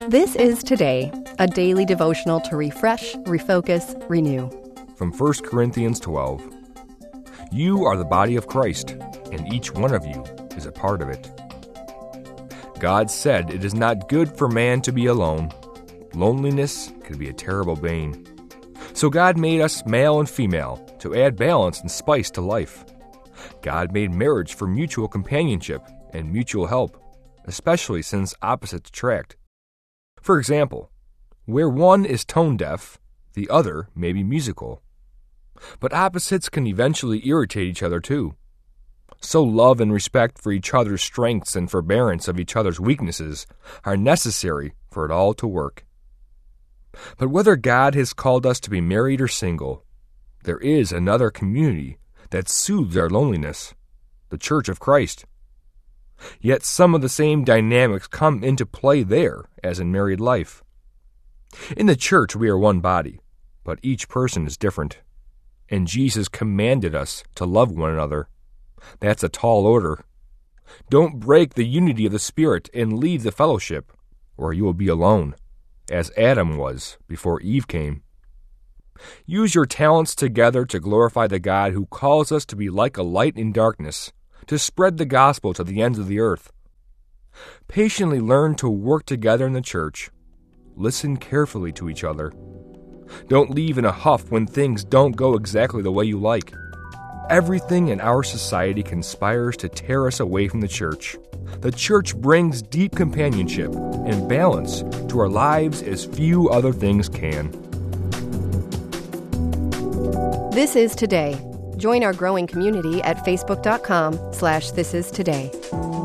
This is Today, a daily devotional to refresh, refocus, renew. From 1 Corinthians 12. You are the body of Christ, and each one of you is a part of it. God said it is not good for man to be alone. Loneliness can be a terrible bane. So God made us male and female to add balance and spice to life. God made marriage for mutual companionship and mutual help, especially since opposites attract. For example, where one is tone deaf, the other may be musical. But opposites can eventually irritate each other too. So love and respect for each other's strengths and forbearance of each other's weaknesses are necessary for it all to work. But whether God has called us to be married or single, there is another community that soothes our loneliness, the Church of Christ. Yet some of the same dynamics come into play there as in married life. In the church we are one body, but each person is different. And Jesus commanded us to love one another. That's a tall order. Don't break the unity of the Spirit and leave the fellowship, or you will be alone, as Adam was before Eve came. Use your talents together to glorify the God who calls us to be like a light in darkness, to spread the gospel to the ends of the earth. Patiently learn to work together in the church. Listen carefully to each other. Don't leave in a huff when things don't go exactly the way you like. Everything in our society conspires to tear us away from the church. The church brings deep companionship and balance to our lives as few other things can. This is Today. Join our growing community at facebook.com/thisIsToday.